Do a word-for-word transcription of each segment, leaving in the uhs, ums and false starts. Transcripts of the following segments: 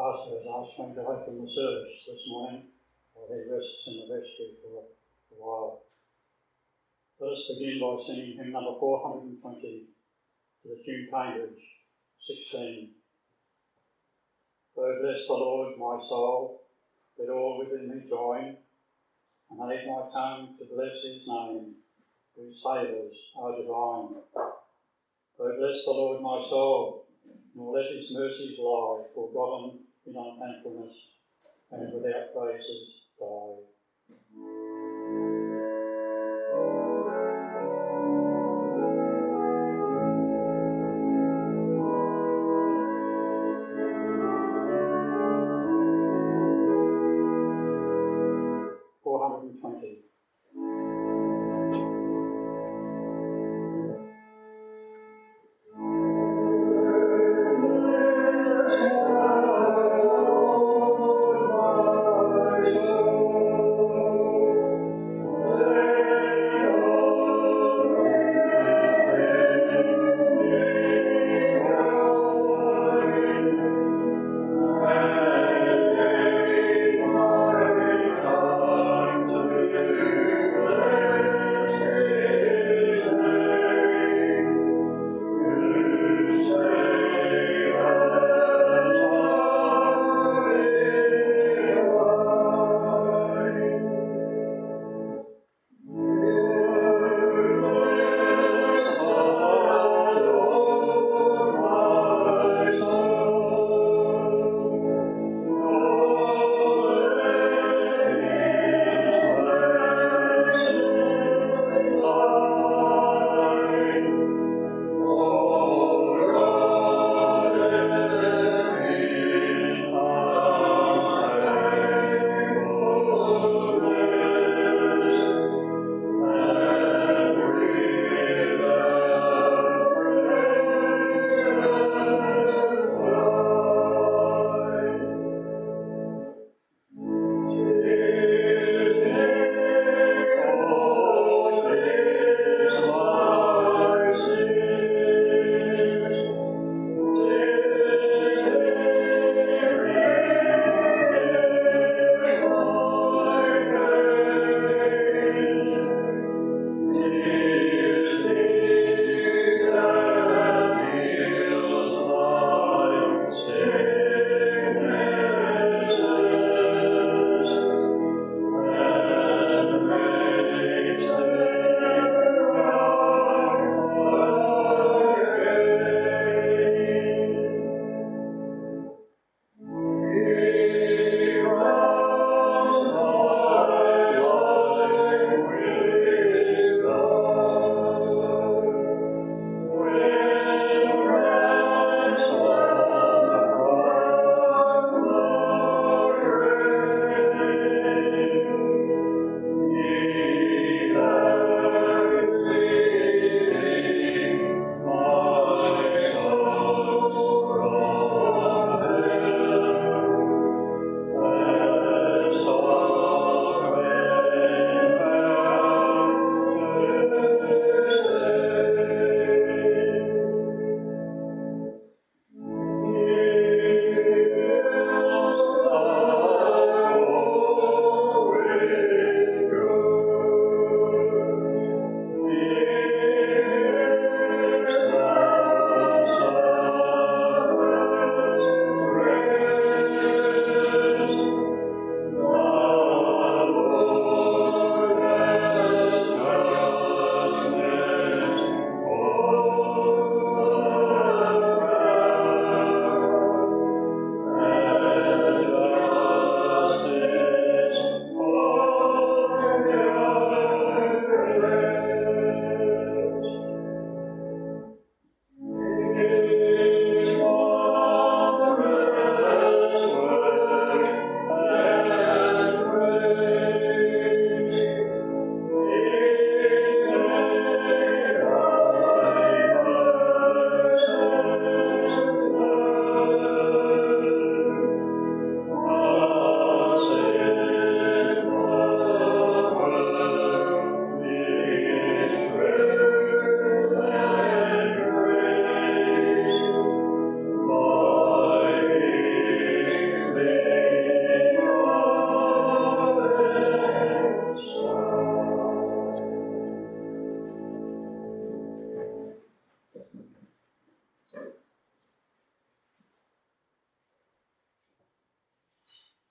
pastor has asked me to open the service this morning while he rests in the vestry for a while. Let us begin by singing hymn number four hundred twenty to the tune Cambridge sixteen. Oh, bless the Lord, my soul, let all within me join, and aid my tongue to bless his name, whose favours are divine. Oh, bless the Lord, my soul, nor let his mercies lie, forgotten in unthankfulness, and without praises die. four hundred twenty. Oh,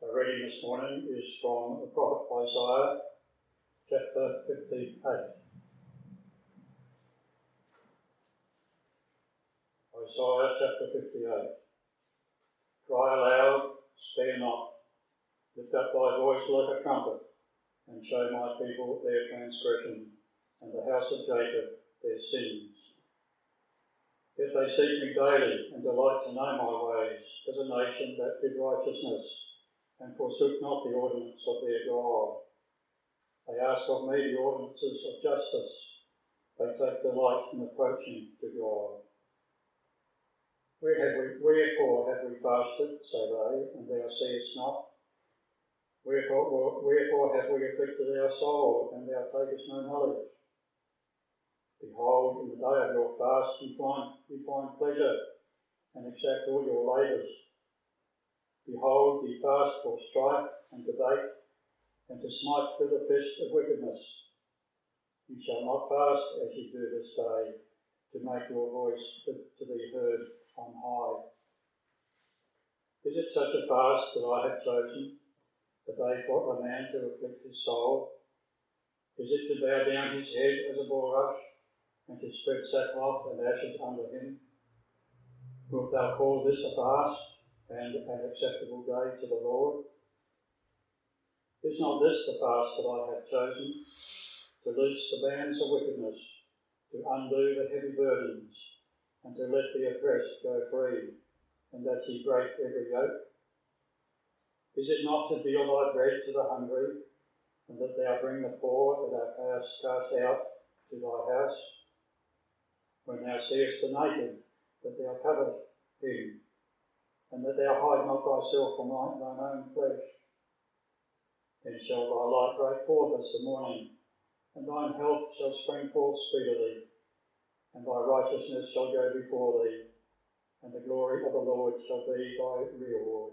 Our reading this morning is from the prophet Isaiah, chapter fifty-eight. Isaiah chapter fifty-eight. Cry aloud, spare not, lift up thy voice like a trumpet, and show my people their transgression, and the house of Jacob their sins. Yet they seek me daily, and delight to know my ways, as a nation that did righteousness, and forsook not the ordinance of their God. They ask of me the ordinances of justice. They take delight in approaching to God. Where have we, wherefore have we fasted, say they, and thou seest not? Wherefore, wherefore have we afflicted our soul, and thou takest no knowledge? Behold, in the day of your fast you find, you find pleasure, and exact all your labours. Behold, ye fast for strife and debate, and to smite with the fist of wickedness. You shall not fast as ye do this day, to make your voice to be heard on high. Is it such a fast that I have chosen, the day for a man to afflict his soul? Is it to bow down his head as a bulrush, and to spread sackcloth and ashes under him? Wilt thou call this a fast, and an acceptable day to the Lord? Is not this the fast that I have chosen, to loose the bands of wickedness, to undo the heavy burdens, and to let the oppressed go free, and that ye break every yoke? Is it not to deal thy bread to the hungry, and that thou bring the poor that thou hast cast out to thy house? When thou seest the naked, that thou cover him, and that thou hide not thyself from thine own flesh. Then shall thy light break forth as the morning, and thine health shall spring forth speedily, and thy righteousness shall go before thee, and the glory of the Lord shall be thy reward.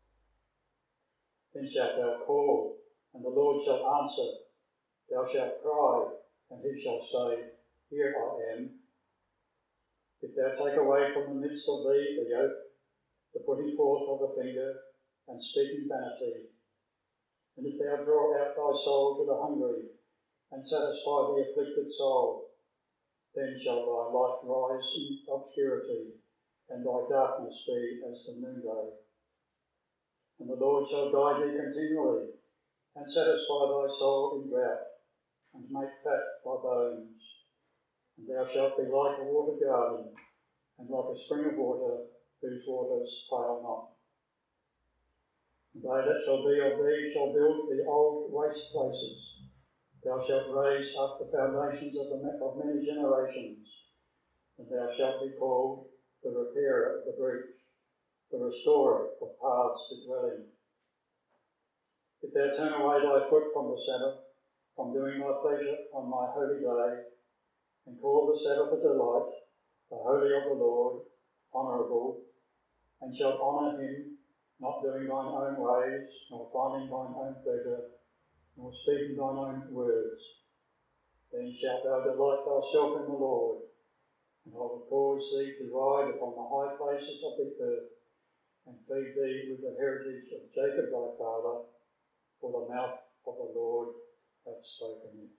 Then shalt thou call, and the Lord shall answer. Thou shalt cry, and he shall say, Here I am. If thou take away from the midst of thee the yoke, the putting forth of the finger, and speaking vanity, and if thou draw out thy soul to the hungry, and satisfy the afflicted soul, then shall thy light rise in obscurity, and thy darkness be as the noonday. And the Lord shall guide thee continually, and satisfy thy soul in drought, and make fat thy bones. And thou shalt be like a watered garden, and like a spring of water, whose waters fail not. And they that shall be of thee shall build the old waste places. Thou shalt raise up the foundations of, the, of many generations, and thou shalt be called the repairer of the breach, the restorer of paths to dwell in. If thou turn away thy foot from the Sabbath, from doing thy pleasure on my holy day, and call the Sabbath a delight, the holy of the Lord, honourable, and shalt honour him, not doing thine own ways, nor finding thine own pleasure, nor speaking thine own words, then shalt thou delight thyself in the Lord, and I will cause thee to ride upon the high places of the earth, and feed thee with the heritage of Jacob thy father, for the mouth of the Lord hath spoken it.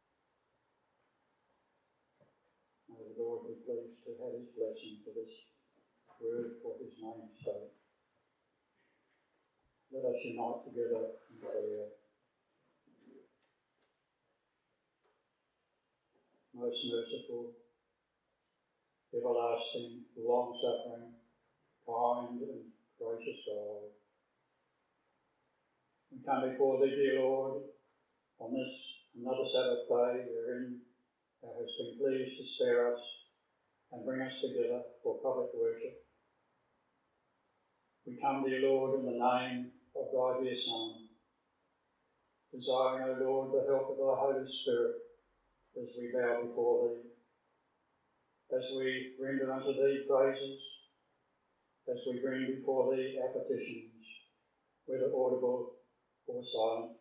May the Lord be pleased to have his blessing for this word for his name's sake. Let us unite together in prayer. Most merciful, everlasting, long-suffering, kind and gracious God, we come before thee, dear Lord, on this another Sabbath day wherein thou hast been pleased to spare us and bring us together for public worship. We come, dear Lord, in the name of thy dear Son, desiring, O Lord, the help of thy Holy Spirit as we bow before thee, as we render unto thee praises, as we bring before thee our petitions, whether audible or silent.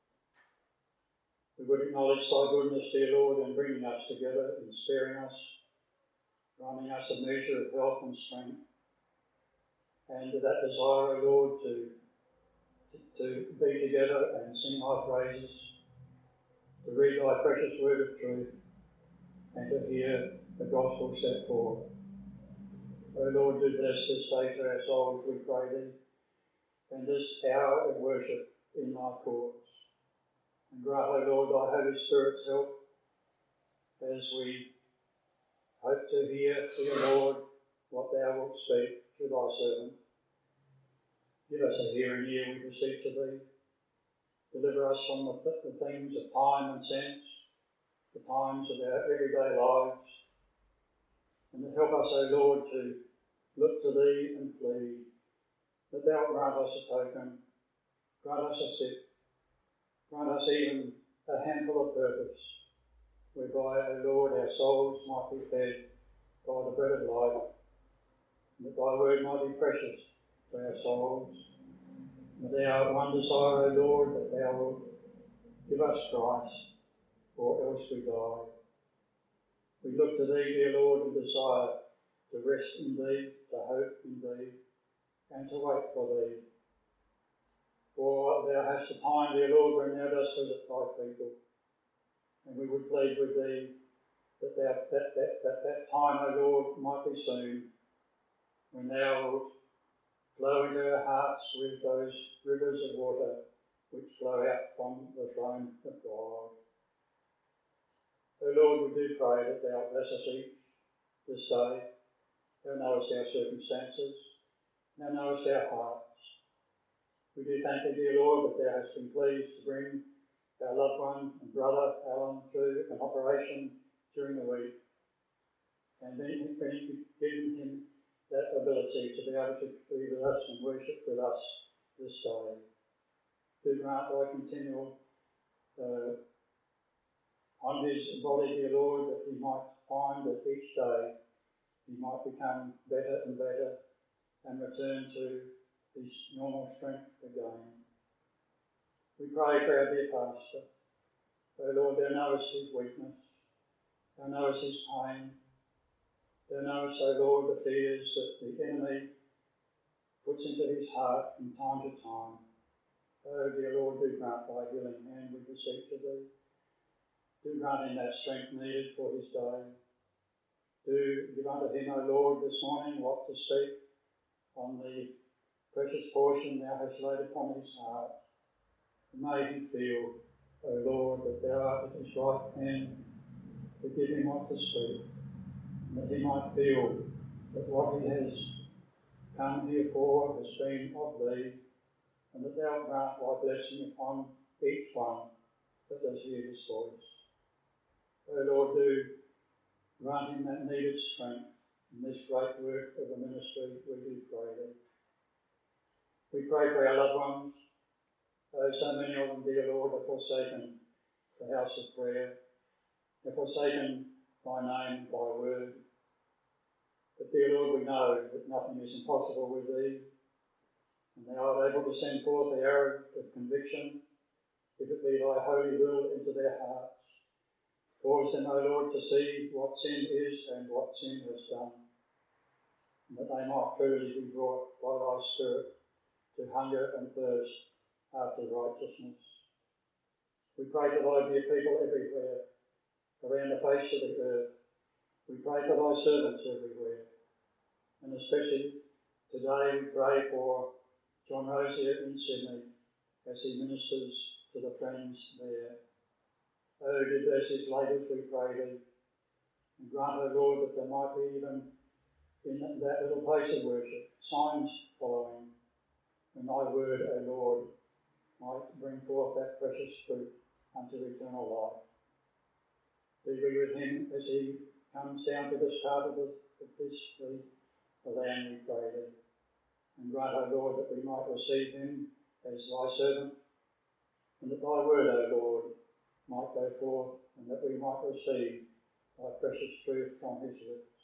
We would acknowledge thy goodness, dear Lord, in bringing us together, in sparing us, granting us a measure of health and strength, and that desire, O Lord, to to be together and sing thy praises, to read thy precious word of truth, and to hear the gospel set forth. O Lord, do bless this day to our souls, we pray thee, and this hour of worship in thy courts. And grant, O Lord, thy Holy Spirit's help as we hope to hear, dear Lord, what thou wilt speak to thy servant. Give us a hearing ear, we beseech of thee. Deliver us from the, th- the things of time and sense, the times of our everyday lives, and help us, O Lord, to look to thee and plead that thou grant us a token, grant us a sip, grant us even a handful of purpose, whereby, O Lord, our souls might be fed by the bread of life, and that thy word might be precious to our souls. And that our one desire, O Lord, that thou wilt give us Christ, or else we die. We look to thee, dear Lord, and desire to rest in thee, to hope in thee, and to wait for thee. For thou hast a time, dear Lord, when thou dost visit thy people, and we would plead with thee that thou, that, that, that, that time, O Lord, might be soon, when thou wilt flow into our hearts with those rivers of water which flow out from the throne of God. O Lord, we do pray that thou bless us each this day. Thou knowest our circumstances, thou knowest our hearts. We do thank thee, dear Lord, that thou hast been pleased to bring our loved one and brother Alan through an operation during the week, and then given him that ability to be able to be with us and worship with us this day. Do grant thy continual uh, on his body, dear Lord, that he might find that each day he might become better and better and return to his normal strength again. We pray for our dear pastor. O Lord, thou knowest his weakness, thou knowest his pain, thou knowest, O Lord, the fears that the enemy puts into his heart from time to time. O dear Lord, do grant thy healing hand, we beseech of thee. Do grant him that strength needed for his day. Do give unto him, O Lord, this morning what to speak on the precious portion thou hast laid upon his heart. And may he feel, O Lord, that thou art at his right hand to give him what to speak, and that he might feel that what he has come here for has been of thee, and that thou grant thy blessing upon each one that does hear his voice. O Lord, do grant him that needed strength in this great work of the ministry, we do pray thee. We pray for our loved ones. Oh, so many of them, dear Lord, have forsaken the house of prayer, have forsaken thy name, thy word. But, dear Lord, we know that nothing is impossible with thee, and thou art able to send forth the arrow of conviction, if it be thy holy will, into their hearts. Cause them, O Lord, to see what sin is and what sin has done, and that they might truly be brought by thy Spirit to hunger and thirst after righteousness. We pray for thy dear people everywhere, around the face of the earth. We pray for thy servants everywhere, and especially today we pray for John Rosier in Sydney as he ministers to the friends there. Oh, do bless his labours, we pray thee, and grant, O Lord, that there might be even in that little place of worship signs following, and thy word, O Lord, might bring forth that precious fruit unto eternal life. Be we with him as he comes down to this part of, the, of this, the, the land, we pray thee. And grant, O Lord, that we might receive him as thy servant, and that thy word, O Lord, might go forth, and that we might receive thy precious truth from his lips.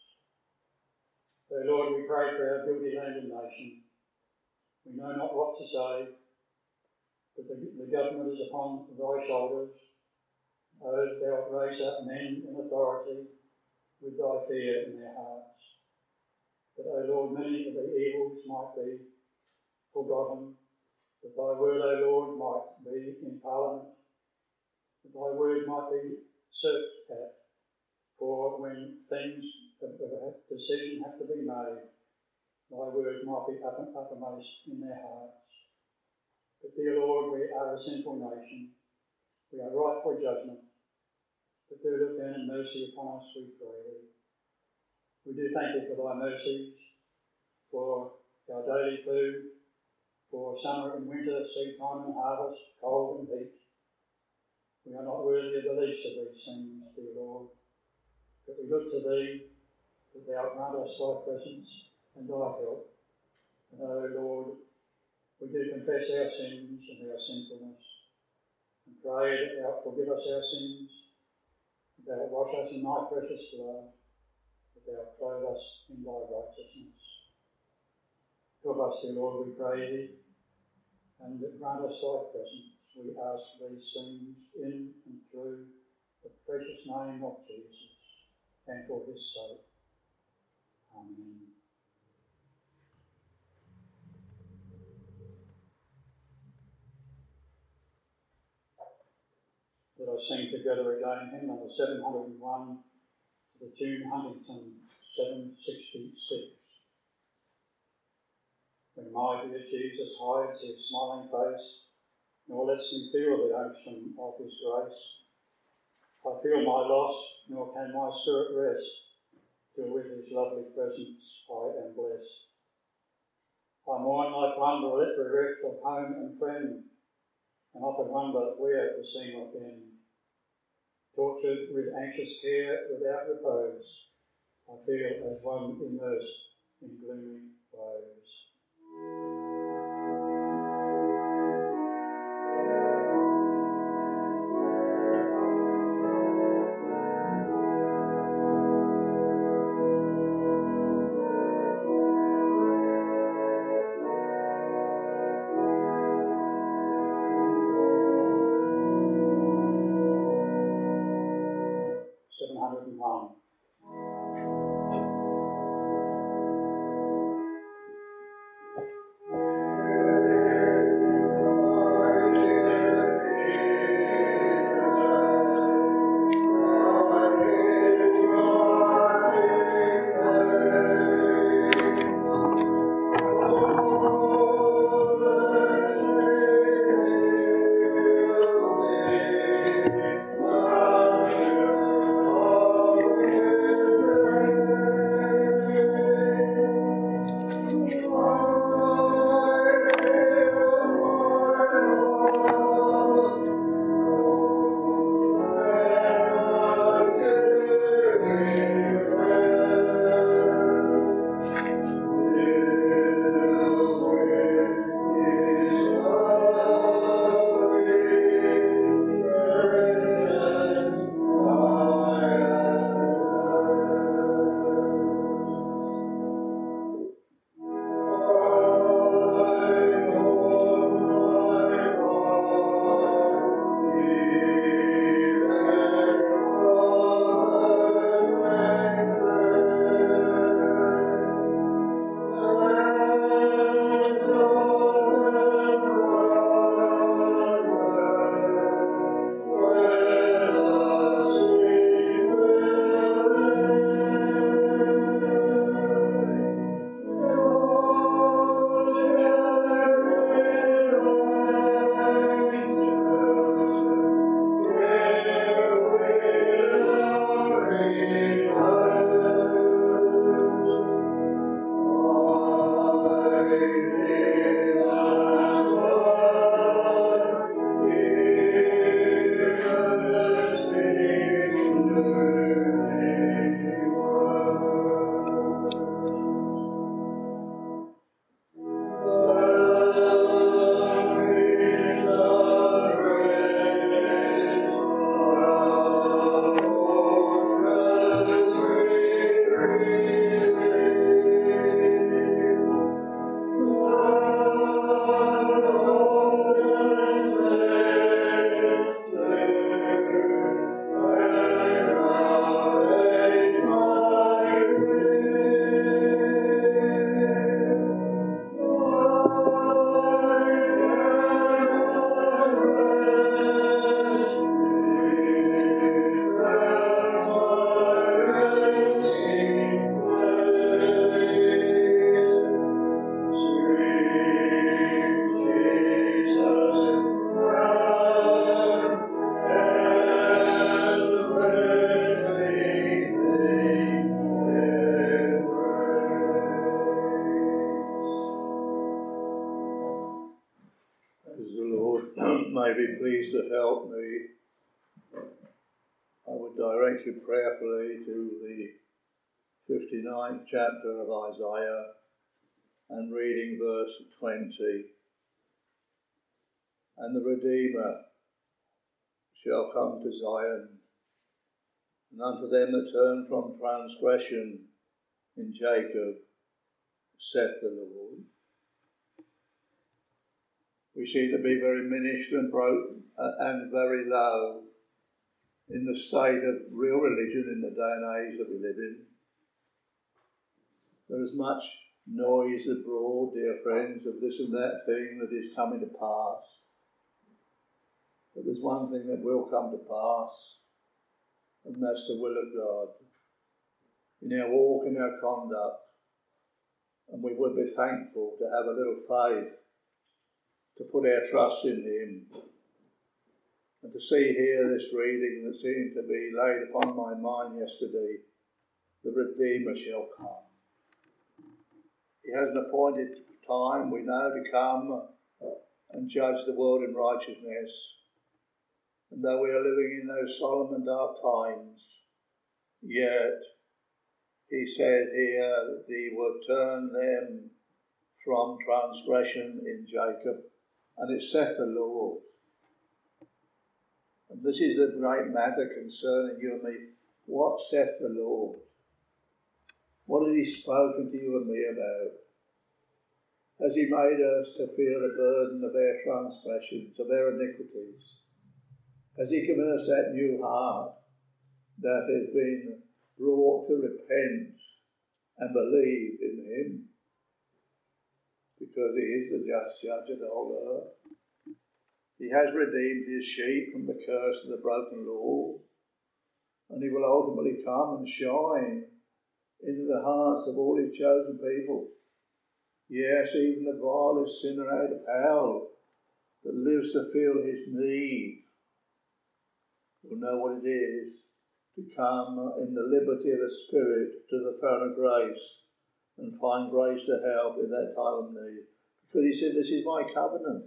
So, Lord, we pray for our guilty land and nation. We know not what to say, but the, the government is upon thy shoulders. O, thou wilt raise up men in authority with thy fear in their hearts. That, O Lord, many of the evils might be forgotten, that thy word, O Lord, might be in Parliament, that thy word might be searched at, for when things, a decision have to be made, thy word might be uppermost in their hearts. But dear Lord, we are a sinful nation. We are ripe for judgment. But do look down in mercy upon us, we pray thee. We do thank thee for thy mercies, for our daily food, for summer and winter, seed time and harvest, cold and heat. We are not worthy of the least of these things, dear Lord. But we look to thee, that thou grant us thy presence and thy help. And, O Lord, we do confess our sins and our sinfulness, and pray that thou forgive us our sins, that thou wash us in thy precious blood, that thou clothe us in thy righteousness. Help us, dear Lord, we pray thee, and grant us thy presence. We ask these things in and through the precious name of Jesus, and for his sake. Amen. Let us sing together again hymn number seven hundred and one, to the tune Huntington seven sixty-six. When my dear Jesus hides his smiling face, nor lets me feel the unction of his grace, I feel my loss, nor can my spirit rest, till with his lovely presence I am blessed. I mourn like one bereft of home and friend, and often wonder where the scene will end. Tortured with anxious care without repose, I feel as one immersed in gloomy woes. seven hundred and one. may be pleased to help me, I would direct you prayerfully to the fifty-ninth chapter of Isaiah and reading verse twenty. And the Redeemer shall come to Zion, and unto them that turn from transgression in Jacob, saith the Lord. We seem to be very diminished and broken and very low in the state of real religion in the day and age that we live in. There is much noise abroad, dear friends, of this and that thing that is coming to pass. But there's one thing that will come to pass, and that's the will of God in our walk and our conduct. And we would be thankful to have a little faith, to put our trust in him, and to see here this reading that seemed to be laid upon my mind yesterday. The Redeemer shall come. He has an appointed time, we know, to come and judge the world in righteousness. And though we are living in those solemn and dark times, yet he said here that he would turn them from transgression in Jacob, and it saith the Lord. And this is the great matter concerning you and me. What saith the Lord? What has he spoken to you and me about? Has he made us to feel the burden of our transgressions, of our iniquities? Has he given us that new heart that has been brought to repent and believe in him? Because he is the just judge of the whole earth. He has redeemed his sheep from the curse of the broken law, and he will ultimately come and shine into the hearts of all his chosen people. Yes, even the vilest sinner out of hell that lives to feel his need will know what it is to come in the liberty of the Spirit to the throne of grace and find grace to help in that time of need. Because he said, this is my covenant.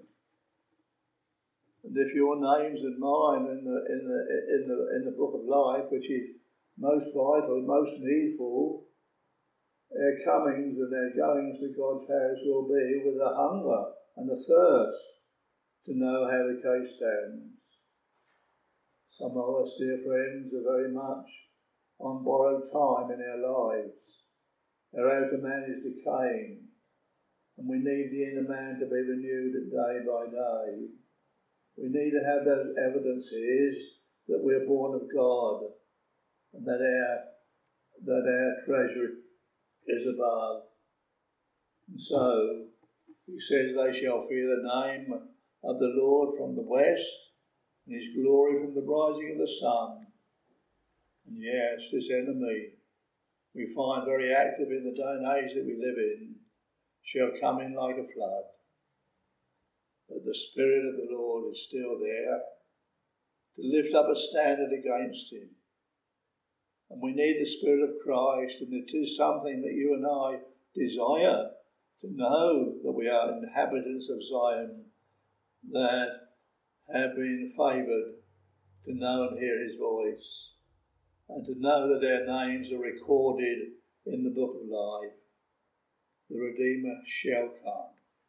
And if your names and mine in the in the in the in the book of life, which is most vital, most needful, our comings and our goings to God's house will be with a hunger and a thirst to know how the case stands. Some of us, dear friends, are very much on borrowed time in our lives. Our outer man is decaying, and we need the inner man to be renewed day by day. We need to have those evidences that we're born of God, and that our that our treasure is above. And so he says, they shall fear the name of the Lord from the west, and his glory from the rising of the sun. And yes, this enemy we find very active in the day and age that we live in shall come in like a flood. But the Spirit of the Lord is still there to lift up a standard against him. And we need the Spirit of Christ, and it is something that you and I desire, to know that we are inhabitants of Zion, that have been favoured to know and hear his voice, and to know that their names are recorded in the book of life. The Redeemer shall come.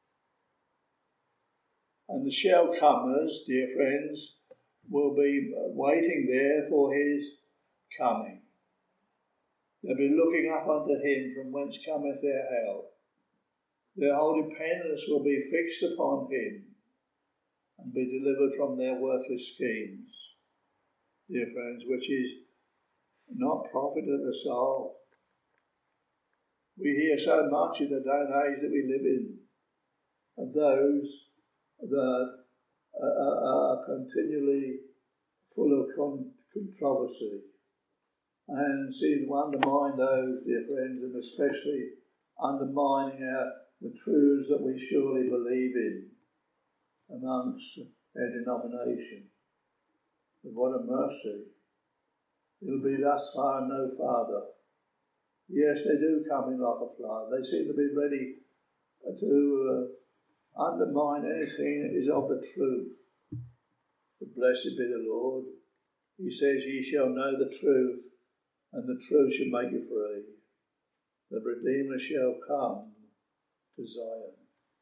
And the shall comers, dear friends, will be waiting there for his coming. They'll be looking up unto him from whence cometh their help. Their whole dependence will be fixed upon him and be delivered from their worthless schemes, dear friends, which is not profit of the soul. We hear so much in the day and age that we live in of those that are continually full of controversy and seem to undermine those, dear friends, and especially undermining our, the truths that we surely believe in amongst our denomination. But what a mercy. It'll be thus far and no farther. Yes, they do come in like a flood. They seem to be ready to uh, undermine anything that is of the truth. But blessed be the Lord. He says, ye shall know the truth, and the truth shall make you free. The Redeemer shall come to Zion.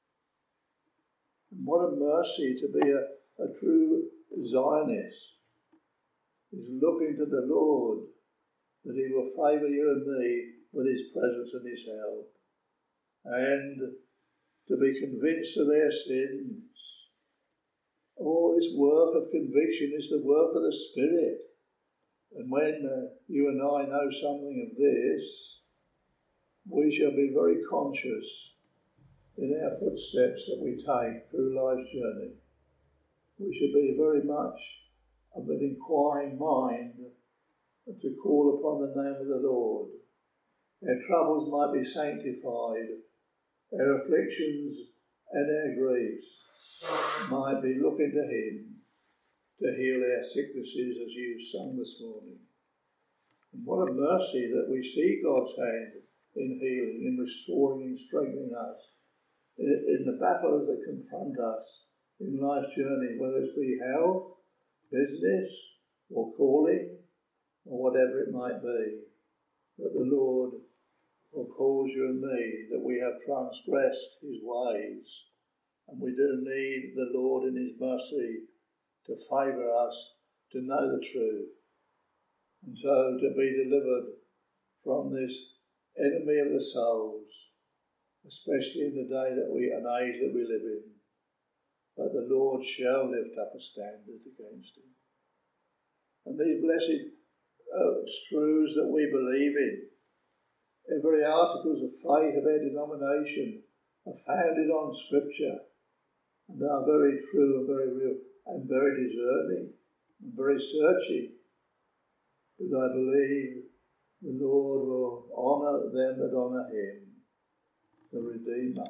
And what a mercy to be a, a true Zionist. He's looking to the Lord, that he will favour you and me with his presence and his help, and to be convinced of their sins. All this work of conviction is the work of the Spirit. And when uh, you and I know something of this, we shall be very conscious in our footsteps that we take through life's journey. We should be very much of an inquiring mind to call upon the name of the Lord. Our troubles might be sanctified, our afflictions and our griefs might be looking to him to heal our sicknesses, as you sung this morning. And what a mercy that we see God's hand in healing, in restoring and strengthening us, in, in the battles that confront us in life's journey, whether it be health, business, or calling, or whatever it might be, that the Lord will cause you and me, that we have transgressed his ways, and we do need the Lord in his mercy to favour us to know the truth, and so to be delivered from this enemy of the souls, especially in the day that we, an age that we live in. But the Lord shall lift up a standard against him. And these blessed uh, truths that we believe in, every articles of faith of our denomination are founded on Scripture and are very true and very real and very discerning and very searching. But I believe the Lord will honour them that honour him, the Redeemer.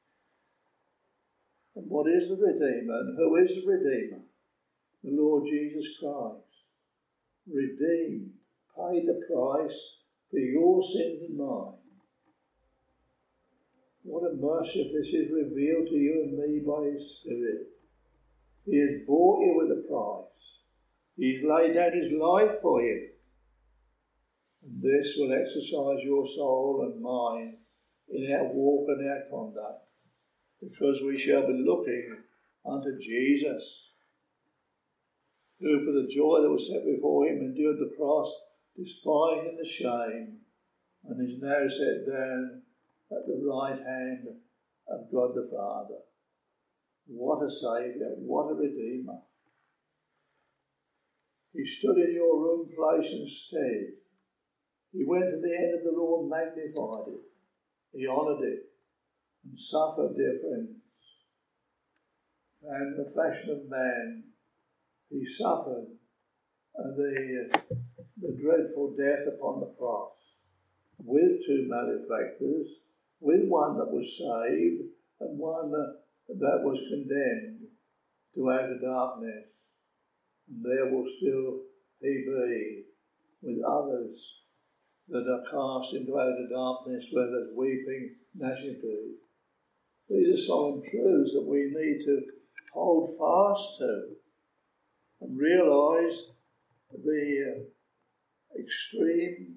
And what is the Redeemer? And who is the Redeemer? The Lord Jesus Christ. Redeemed, paid the price for your sins and mine. What a mercy if this is revealed to you and me by his Spirit. He has bought you with a price. He's laid down his life for you. And this will exercise your soul and mind in our walk and our conduct, because we shall be looking unto Jesus, who for the joy that was set before him endured the cross, despising the shame, and is now set down at the right hand of God the Father. What a Saviour, what a Redeemer. He stood in your room, place and stead. He went to the end of the law and magnified it. He honoured it and suffered, dear friends. And in the fashion of man, he suffered the, the dreadful death upon the cross with two malefactors, with one that was saved and one that was condemned to outer darkness. And there will still he be with others that are cast into outer darkness where there's weeping, gnashing of teeth. These are solemn truths that we need to hold fast to and realise the uh, extreme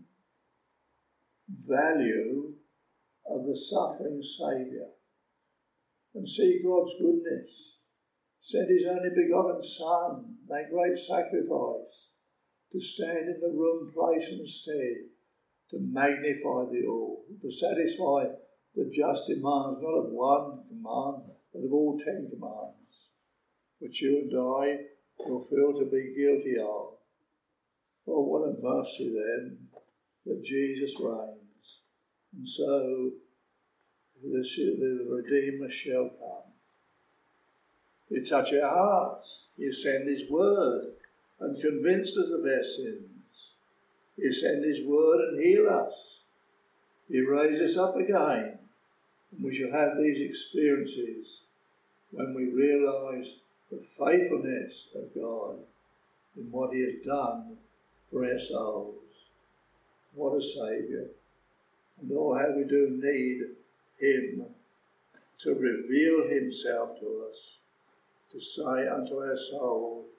value of the suffering Saviour, and see God's goodness. Sent his only begotten Son, that great sacrifice, to stand in the room, place and stead, to magnify the all, to satisfy the just demands, not of one command, but of all ten commands, which you and I will feel to be guilty of. Oh, what a mercy then that Jesus reigns. And so the, the Redeemer shall come. You touch our hearts. You send his word and convince us of our sins. You send his word and heal us. You raise us up again. And we shall have these experiences when we realise the faithfulness of God in what he has done for our souls. What a Saviour. And oh, how we do need him to reveal himself to us, to say unto our soul,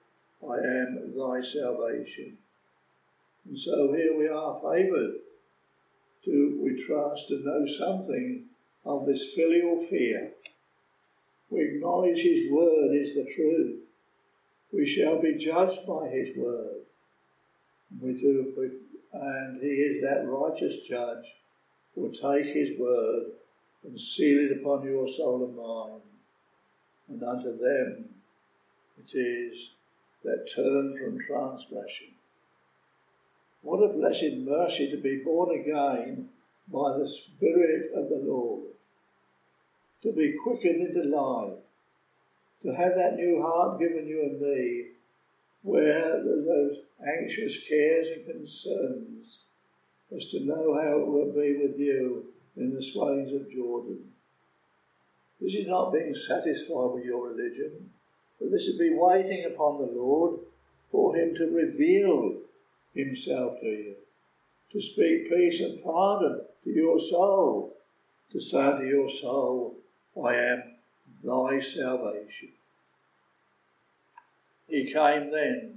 I am thy salvation. And so here we are favoured to, we trust, to know something of this filial fear. We acknowledge his word is the truth. We shall be judged by his word. We do, and he is that righteous judge who will take his word and seal it upon your soul and mind. And unto them it is that turn from transgression. What a blessed mercy to be born again by the Spirit of the Lord, to be quickened into life, to have that new heart given you and me, where there's those anxious cares and concerns, as to know how it will be with you in the swellings of Jordan. This is not being satisfied with your religion, but this is be waiting upon the Lord for him to reveal himself to you, to speak peace and pardon to your soul, to say to your soul, I am thy salvation. He came then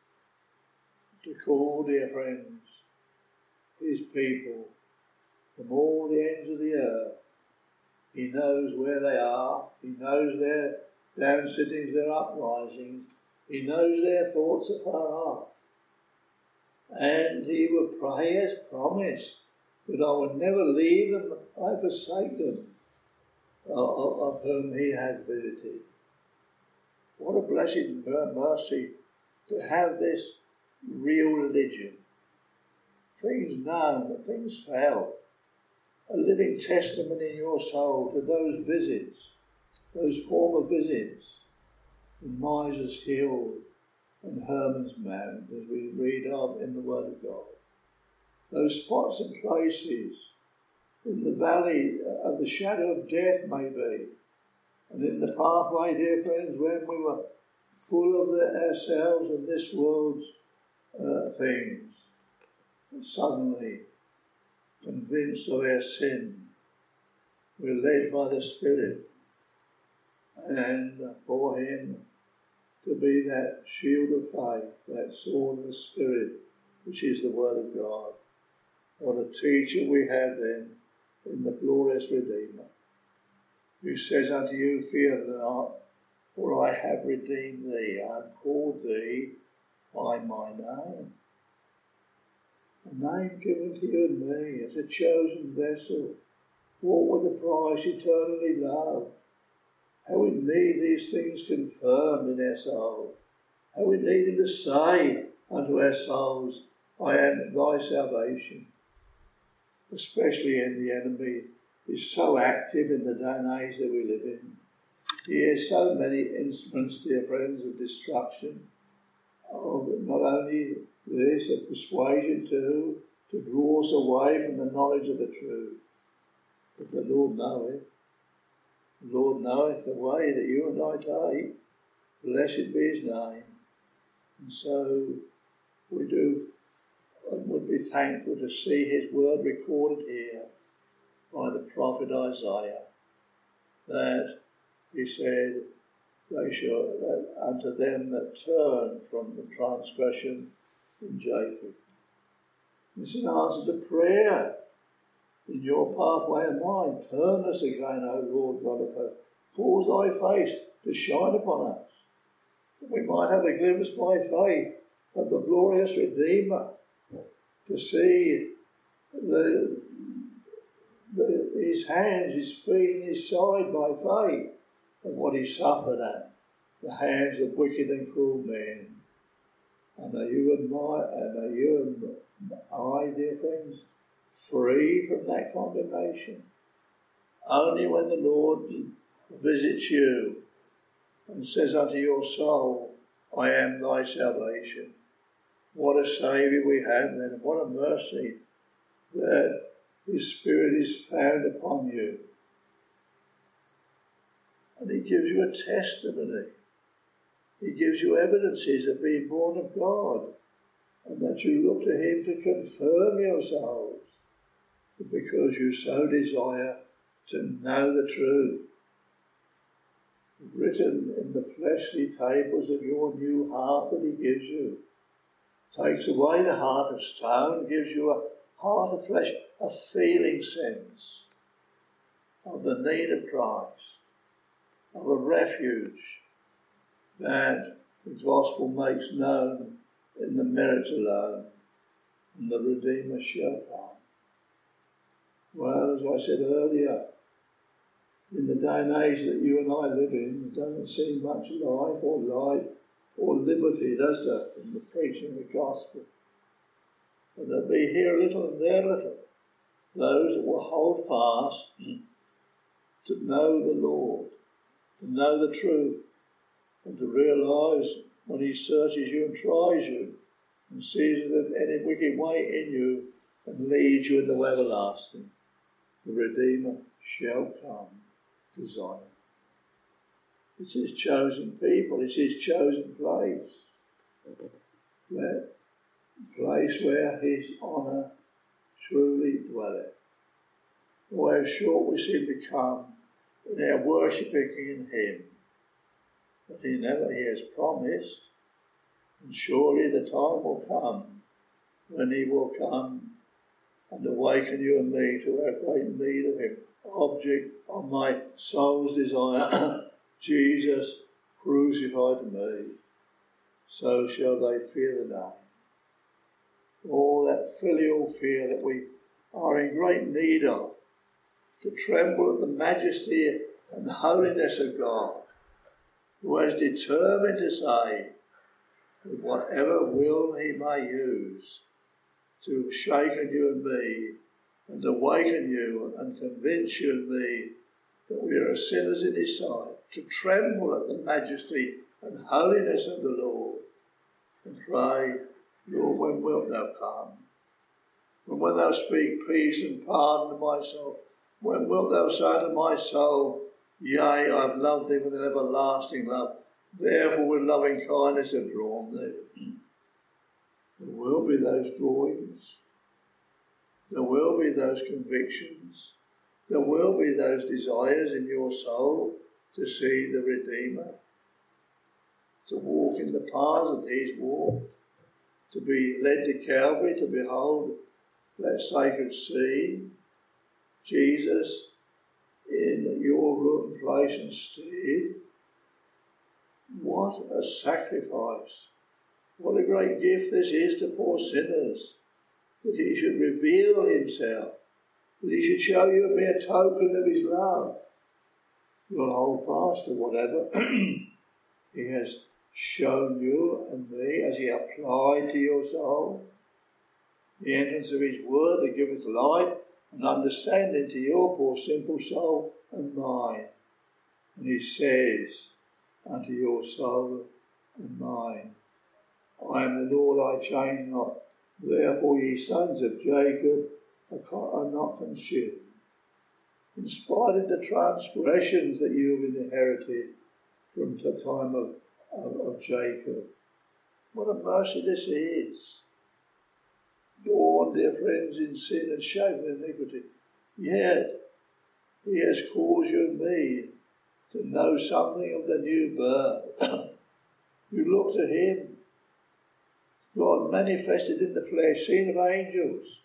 to call, dear friends, his people from all the ends of the earth. He knows where they are. He knows their down-sittings, their uprisings. He knows their thoughts afar off. And he will pray as promised that I will never leave them, I forsake them, of, of whom he has visited. What a blessed mercy to have this real religion. Things known, things felt. A living testimony in your soul to those visits, those former visits in Miser's Hill and Herman's Mount, as we read of in the Word of God. Those spots and places in the valley of the shadow of death, maybe, and in the pathway, dear friends, when we were full of the, ourselves and this world's uh, things, and suddenly, convinced of our sin, we're led by the Spirit, and for him to be that shield of faith, that sword of the Spirit, which is the Word of God. What a teacher we have then in the glorious Redeemer, who says unto you, fear not, for I have redeemed thee, I have called thee by my name. A name given to you and me as a chosen vessel, bought with a price eternally loved. How we need these things confirmed in our souls. How we need him to say unto our souls, I am thy salvation. Especially when the enemy is so active in the day and age that we live in. He has so many instruments, dear friends, of destruction. Of not only this, of persuasion too, to draw us away from the knowledge of the truth. But the Lord knoweth. The Lord knoweth the way that you and I take. Blessed be his name. And so we do and would be thankful to see his word recorded here by the prophet Isaiah, that he said, they shall, that unto them that turn from the transgression in Jacob. This is an answer to prayer in your pathway and mine. Turn us again, O Lord God of hosts. Cause thy face to shine upon us, that we might have a glimpse by faith of the glorious Redeemer, to see the, the, his hands, his feet, and his side by faith of what he suffered at the hands of wicked and cruel men. And are you and my, and are you and I, dear friends, free from that condemnation? Only when the Lord visits you and says unto your soul, I am thy salvation. What a Saviour we have then, what a mercy that his Spirit is found upon you. And he gives you a testimony. He gives you evidences of being born of God, and that you look to him to confirm yourselves, because you so desire to know the truth. written in the fleshly tables of your new heart that he gives you. Takes away the heart of stone, gives you a heart of flesh, a feeling sense of the need of Christ, of a refuge that the gospel makes known in the merits alone, and the Redeemer shall come. Well, as I said earlier, in the day and age that you and I live in, there doesn't seem much life or light or liberty, does there, in the preaching of the gospel? But there'll be here a little and there a little, those that will hold fast to know the Lord, to know the truth, and to realise when he searches you and tries you and sees if there's any wicked way in you and leads you in the way everlasting, the Redeemer shall come to Zion. It's his chosen people, it's his chosen place, that place where his honour truly dwelleth. Oh, how short we seem to come in our worshipping in him, but he never, he has promised, and surely the time will come when he will come and awaken you and me to our great need of him. Object of my soul's desire, Jesus crucified to me, so shall they fear the name. All that filial fear that we are in great need of, to tremble at the majesty and holiness of God, who has determined to say, with whatever will he may use, to shaken you and me, and awaken you and convince you and me that we are sinners in his sight, to tremble at the majesty and holiness of the Lord, and cry, Lord, when wilt thou come? And when thou speak peace and pardon to my soul, when wilt thou say to my soul, yea, I have loved thee with an everlasting love, therefore with loving kindness have drawn thee. There will be those drawings. There will be those convictions. There will be those desires in your soul to see the Redeemer, to walk in the paths that he's walked, to be led to Calvary, to behold that sacred scene, Jesus in your room, place and stead. What a sacrifice. What a great gift this is to poor sinners, that he should reveal himself, that he should show you and be a token of his love. You'll hold fast to whatever he has shown you and me as he applied to your soul. The entrance of his word that giveth light and understanding to your poor simple soul and mine. And he says unto your soul and mine, I am the Lord, I change not. Therefore ye sons of Jacob are not consumed. In spite of the transgressions that you have inherited from the time of, of, of Jacob. What a mercy this is. Born, dear friends, in sin and shame and iniquity. Yet he has caused you and me to know something of the new birth. You look to him, God manifested in the flesh, seen of angels,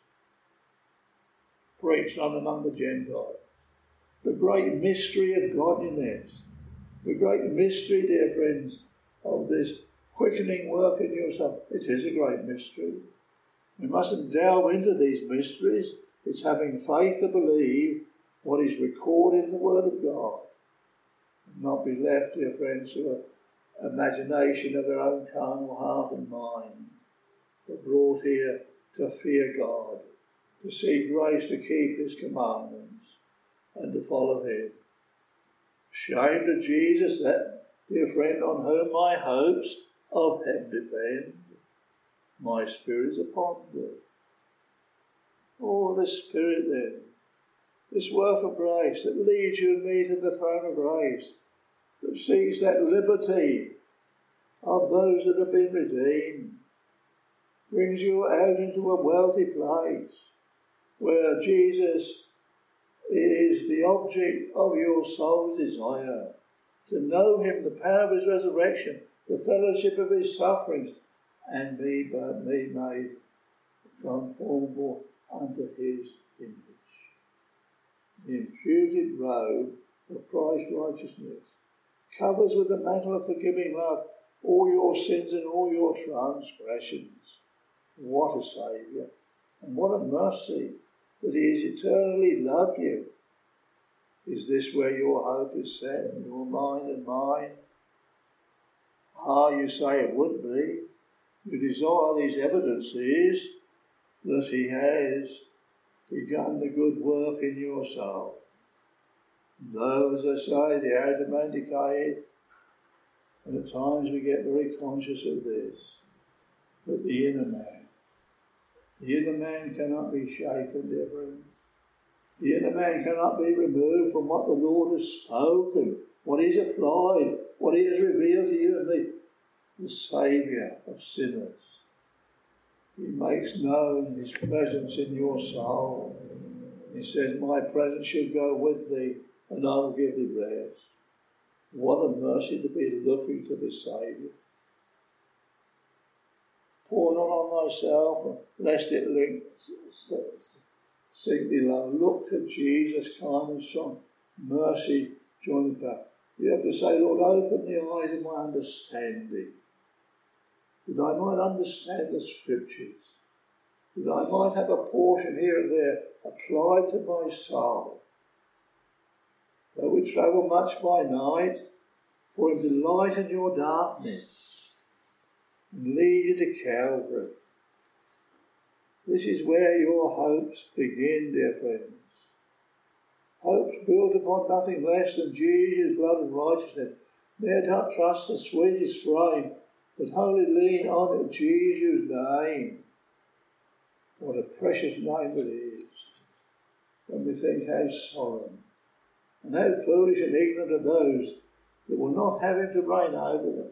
preached on among the Gentiles. The great mystery of godliness, the great mystery, dear friends, of this quickening work in yourself. It is a great mystery. We mustn't delve into these mysteries. It's having faith to believe what is recorded in the Word of God, and not be left, dear friends, to an imagination of their own carnal heart and mind, but brought here to fear God, to seek grace to keep his commandments, and to follow him. Ashamed of Jesus, that dear friend on whom my hopes of heaven depend, my spirit is upon thee. Oh, the Spirit then, this work of grace that leads you and me to the throne of grace, that sees that liberty of those that have been redeemed, brings you out into a wealthy place where Jesus is the object of your soul's desire, to know him, the power of his resurrection, the fellowship of his sufferings, and be but me made conformable unto his image. The imputed robe of Christ's righteousness covers with the mantle of forgiving love all your sins and all your transgressions. What a Saviour, and what a mercy that he has eternally loved you. Is this where your hope is set, your mind and mine? Ah, you say it would be. You desire these evidences that he has begun the good work in your soul. Though, as I say, the outer man decayed, and at times we get very conscious of this, but the inner man, the inner man cannot be shaken, dear friends. The inner man cannot be removed from what the Lord has spoken, what he's applied, what he has revealed to you and me, the Saviour of sinners. He makes known his presence in your soul. He says, my presence shall go with thee, and I will give thee rest. What a mercy to be looking to the Saviour. Pour not on thyself, lest it link, sink below. Look to Jesus, kind and strong. Mercy, join the back. You have to say, Lord, open the eyes of my understanding, that I might understand the Scriptures, that I might have a portion here and there applied to my soul. Though we travel much by night, for him to lighten your darkness and lead you to Calvary. This is where your hopes begin, dear friends. Hopes built upon nothing less than Jesus' blood and righteousness. May not trust the sweetest frame, but wholly lean on Jesus' name. What a precious name it is, when we think how solemn and how foolish and ignorant are those that will not have him to reign over them.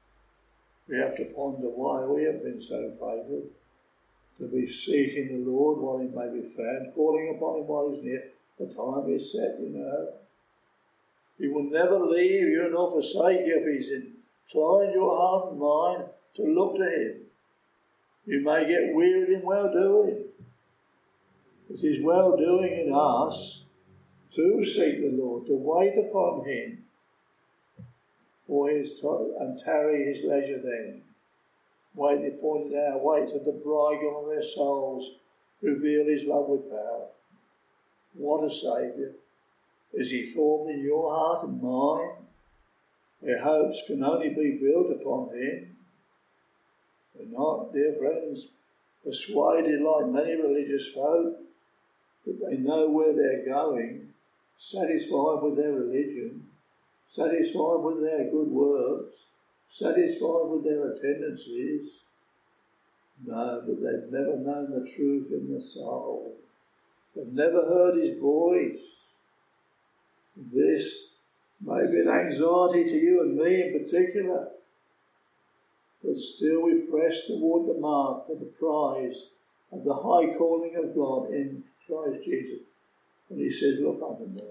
We have to ponder why we have been so favoured, to be seeking the Lord while he may be found, calling upon him while he's near. The time is set, you know. He will never leave you nor forsake you if he's inclined your heart and mind to look to him. You may get wearied in well-doing. It is well-doing in us to seek the Lord, to wait upon him for his time, and tarry his leisure then. Wait the appointed hour, wait till the bridegroom of their souls reveal his love with power. What a Saviour. Is he formed in your heart and mine? Their hopes can only be built upon him. We're not, dear friends, persuaded like many religious folk that they know where they're going, satisfied with their religion, satisfied with their good works, satisfied with their attendances. No, but they've never known the truth in the soul. They've never heard his voice. This may be an anxiety to you and me in particular, but still we press toward the mark for the prize of the high calling of God in Christ Jesus. And he says, look unto me.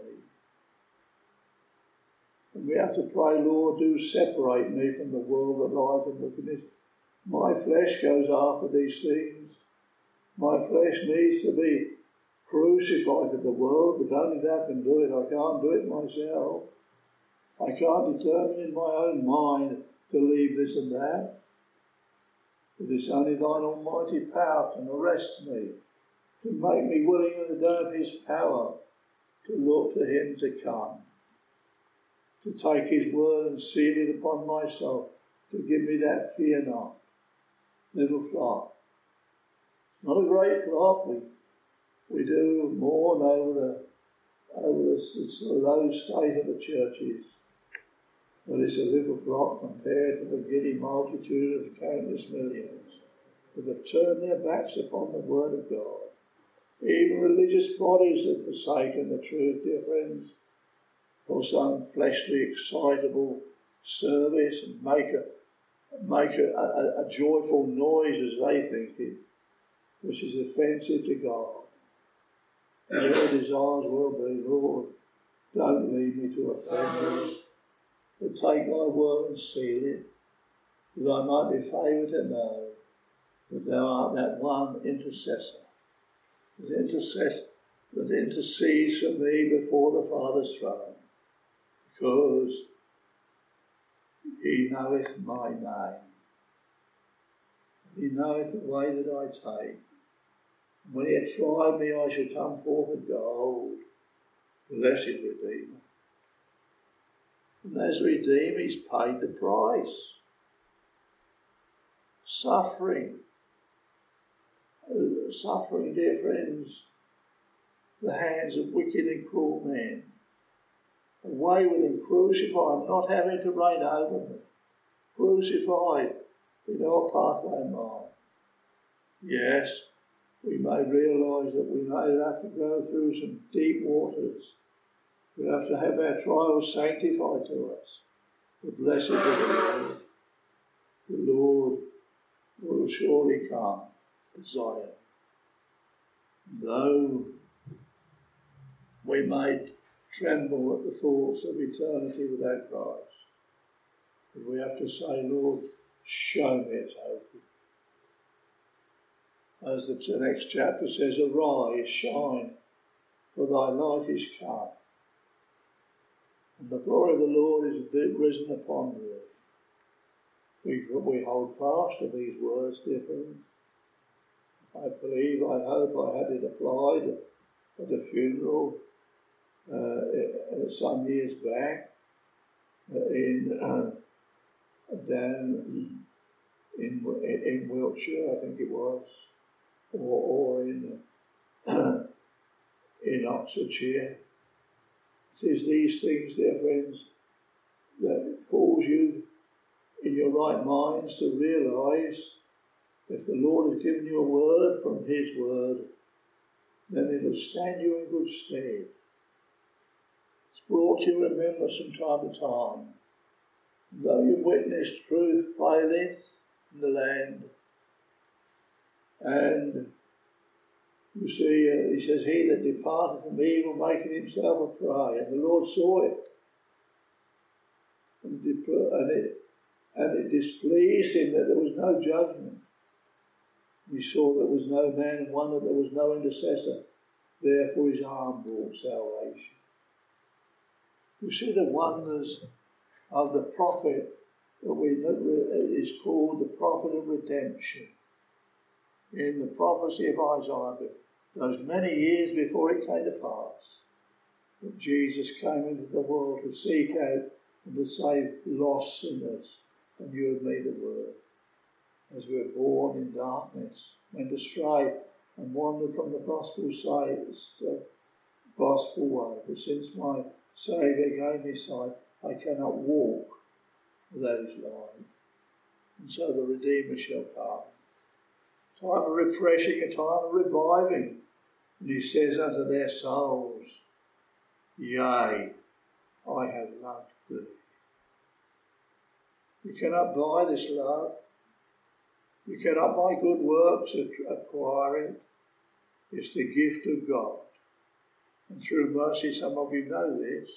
And we have to pray, Lord, do separate me from the world of life and wickedness. My flesh goes after these things. My flesh needs to be crucified to the world, but only that can do it. I can't do it myself. I can't determine in my own mind to leave this and that. But it's only thine almighty power can arrest me, to make me willing in the day of his power to look to him to come, to take his word and seal it upon my soul, to give me that fear not little flock. Not a great flock. We, we do mourn over the over the, the low state of the churches, but it's a little flock compared to the giddy multitude of countless millions that have turned their backs upon the word of God. Even religious bodies have forsaken the truth, dear friends, for some fleshly, excitable service, and make a make a, a, a joyful noise as they think it, which is offensive to God. And their desires will be, Lord, don't lead me to offend you. but take thy word and seal it, that I might be favoured to know that thou art that one intercessor, that, intercess, that intercedes for me before the Father's throne, because he knoweth my name. He knoweth the way that I take. And when he had tried me, I should come forth as gold. Blessed Redeemer. And as Redeemer, he's paid the price. Suffering. Uh, suffering, dear friends, the hands of wicked and cruel men. Away with him, crucified, not having to reign over me. Crucified in our pathway of mine. Yes, we may realise that we may have to go through some deep waters. We have to have our trials sanctified to us. But blessed be the Lord. The Lord will surely come to Zion. Though we may tremble at the thoughts of eternity without Christ, but we have to say, Lord, show me its hope. As the next chapter says, arise, shine, for thy light is come, and the glory of the Lord is risen upon thee. We, we hold fast to these words, dear friends. I believe, I hope I had it applied at a funeral uh, some years back uh, in uh, down in in Wiltshire, I think it was, or, or in uh, in Oxfordshire. It is these things, dear friends, that cause you in your right minds to realise if the Lord has given you a word from his word, then it will stand you in good stead. It's brought you remembrance from time to time. Though you've witnessed truth failing in the land, and you see, uh, he says, he that departed from evil making himself a prey, and the Lord saw it, and it, and it, and it displeased him that there was no judgment. He saw that there was no man, and one that there was no intercessor. Therefore his arm brought salvation. You see the wonders of the prophet that we is called the prophet of redemption. In the prophecy of Isaiah, those many years before it came to pass, that Jesus came into the world to seek out and to save lost sinners, and you and me the word. As we were born in darkness, went astray, and wandered from the gospel side, the gospel way. But since my Saviour gave me sight, I cannot walk without his light. And so the Redeemer shall come. Time of refreshing, a time of reviving. And he says unto their souls, yea, I have loved thee. You cannot buy this love. You cannot by good works acquire it. It's the gift of God. And through mercy, some of you know this.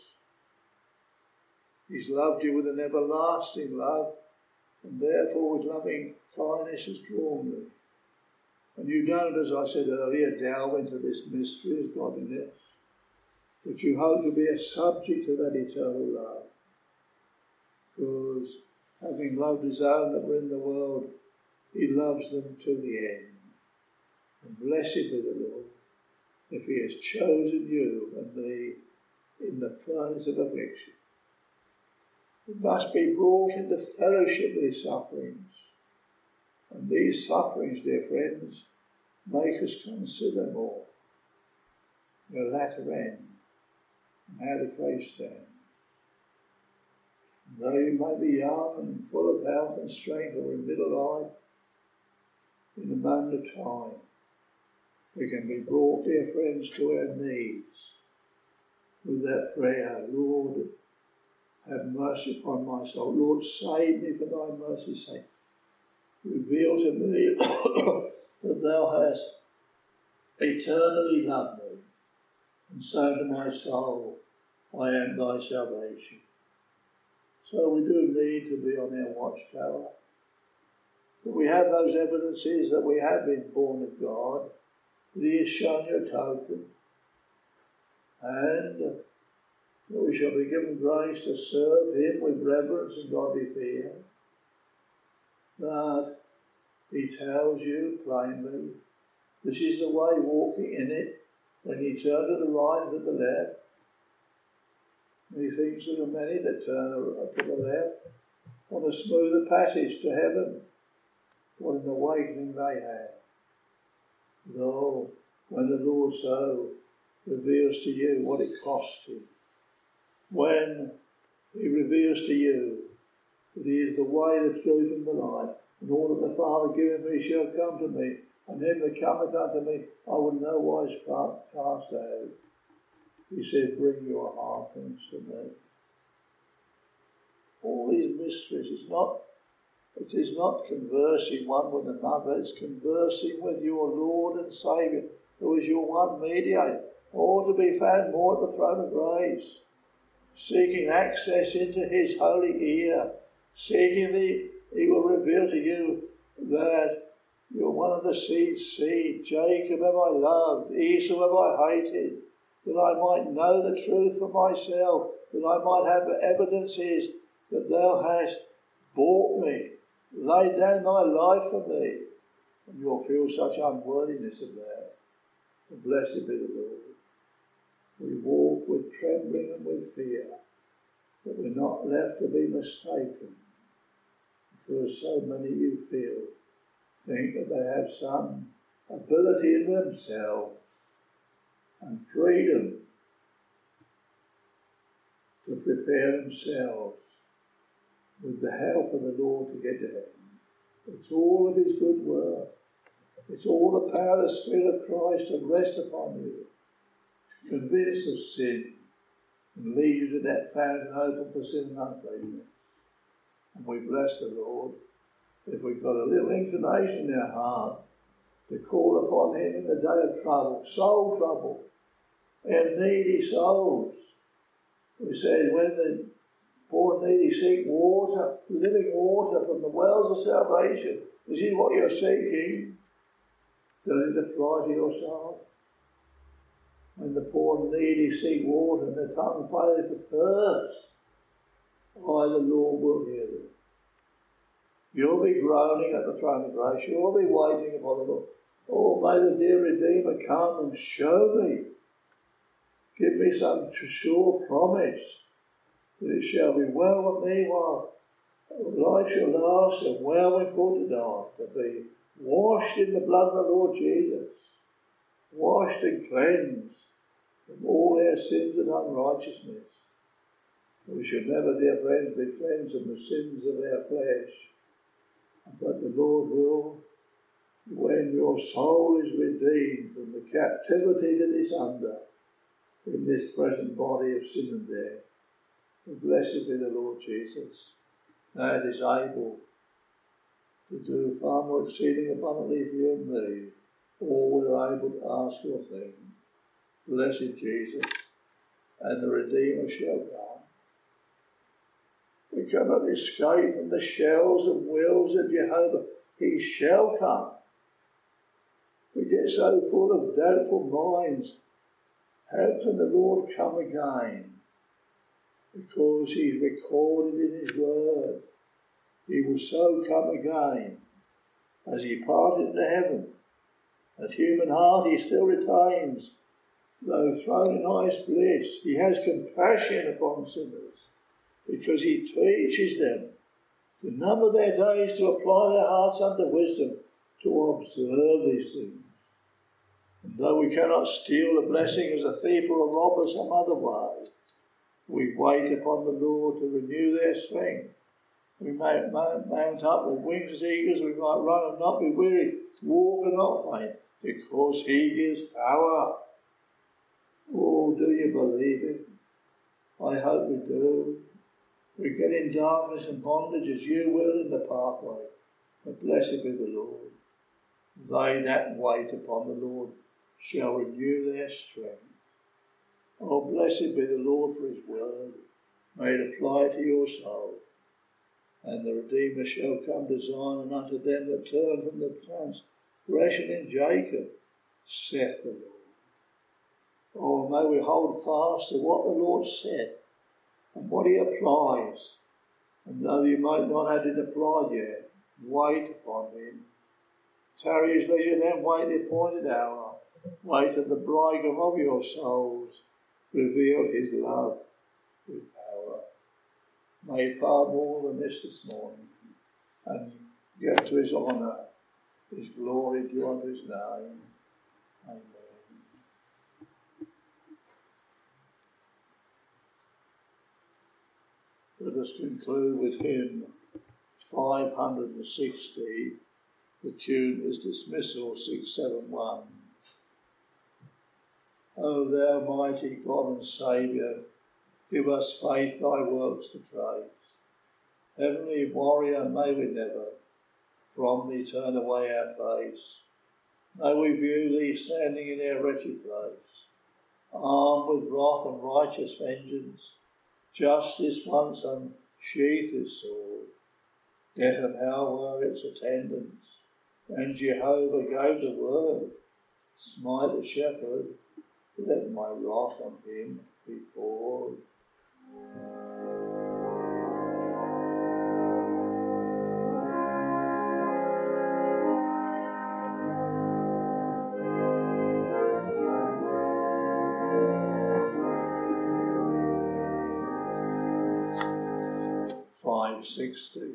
He's loved you with an everlasting love, and therefore with loving kindness has drawn you. And you don't, as I said earlier, delve into this mystery of godliness, but you hope to be a subject of that eternal love. Because having loved his own that were in the world, he loves them to the end. And blessed be the Lord, if he has chosen you and me in the furnace of affliction. We must be brought into fellowship with his sufferings. And these sufferings, dear friends, make us consider more the latter end and how the case stands. And though you may be young and full of health and strength, or in middle life, in a moment of time, we can be brought, dear friends, to our knees with that prayer, Lord, have mercy upon my soul. Lord, save me for thy mercy's sake. Reveal to me that thou hast eternally loved me, and so to my soul, I am thy salvation. So we do need to be on our watchtower. But we have those evidences that we have been born of God, that He has shown you a token, and that we shall be given grace to serve Him with reverence and godly fear. That He tells you plainly, this is the way, walking in it, when you turn to the right and to the left. Methinks there are many that turn to the left on a smoother passage to heaven. What an awakening they have. Though, when the Lord so reveals to you what it cost Him, when He reveals to you that He is the way, the truth, and the life, and all that the Father giveth me shall come to me, and him that cometh unto me I will no wise cast out. He said, bring your hearkens to me. All these mysteries, it's not, it is not conversing one with another, it's conversing with your Lord and Saviour, who is your one mediator, or to be found more at the throne of grace, seeking access into His holy ear, seeking the, He will reveal to you that you're one of the seed's seed. Jacob have I loved, Esau have I hated, that I might know the truth for myself, that I might have evidences that thou hast bought me, laid down thy life for me. And you'll feel such unworthiness of that. And blessed be the Lord. We walk with trembling and with fear, that we're not left to be mistaken, because so many you feel think that they have some ability in themselves and freedom to prepare themselves with the help of the Lord to get to heaven. It's all of His good work. It's all the power of the Spirit of Christ to rest upon you, to convince of sin, and lead you to that fountain open for sin and uncleanness. And we bless the Lord if we've got a little inclination in our heart to call upon Him in the day of trouble, soul trouble, and needy souls. We said when the poor and needy seek water, living water from the wells of salvation, is it what you're seeking? Does it apply to your soul? When the poor and needy seek water and their tongue faileth for thirst, I, the Lord, will hear them. You'll be groaning at the throne of grace. You'll be waiting upon the Lord. Oh, may the dear Redeemer come and show me. Give me some sure promise that it shall be well with me while life shall last, and well when called to die, to be washed in the blood of the Lord Jesus, washed and cleansed from all our sins and unrighteousness. We should never, dear friends, be cleansed from the sins of our flesh. But the Lord will, when your soul is redeemed from the captivity that it's under in this present body of sin and death. And blessed be the Lord Jesus, that is able to do far more exceeding abundantly for you and me, all we're able to ask or think. Blessed Jesus, and the Redeemer shall come. We cannot escape from the shells and wills of Jehovah. He shall come. We get so full of doubtful minds. How can the Lord come again? Because He's recorded in His word. He will so come again as He parted into heaven. That human heart He still retains, though thrown in highest bliss. He has compassion upon sinners, because He teaches them to number their days, to apply their hearts unto wisdom, to observe these things. And though we cannot steal the blessing as a thief or a robber some other way, we wait upon the Lord to renew their strength. We may mount up with wings as eagles, we might run and not be weary, walk and not faint, because He gives power. Oh, do you believe it? I hope we do. We get in darkness and bondage as you will in the pathway. But blessed be the Lord. They that wait upon the Lord shall renew their strength. Oh, blessed be the Lord for His word. may it apply to your soul. And the Redeemer shall come to Zion, and unto them that turn from the transgression in Jacob, saith the Lord. Oh, may we hold fast to what the Lord said and what he applies. And though you might not have it applied yet, wait upon him. Tarry his leisure, then wait the appointed hour. Wait till the bridegroom of your souls reveal his love with power. May he far more than this this morning, and get to his honour, his glory due unto his name. Amen. Let us conclude with hymn five hundred sixty. The tune is Dismissal six seven one. O thou mighty God and Saviour, give us faith thy works to trace. Heavenly warrior, may we never from thee turn away our face. May we view thee standing in our wretched place, armed with wrath and righteous vengeance. Justice once unsheathed his sword. Death and hell were its attendants. And Jehovah gave the word, smite the shepherd, let my wrath on him be poured. five sixty.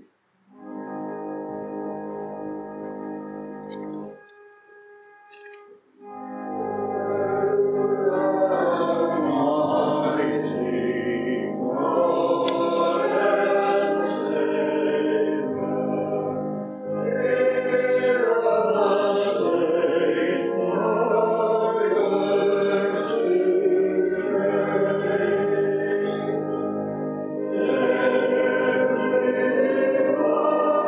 Amen.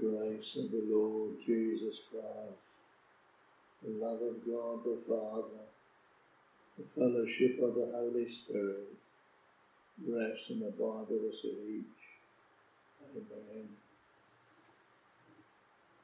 grace of the Lord Jesus Christ, the love of God the Father, the fellowship of the Holy Spirit, rest and abide with us each. Amen.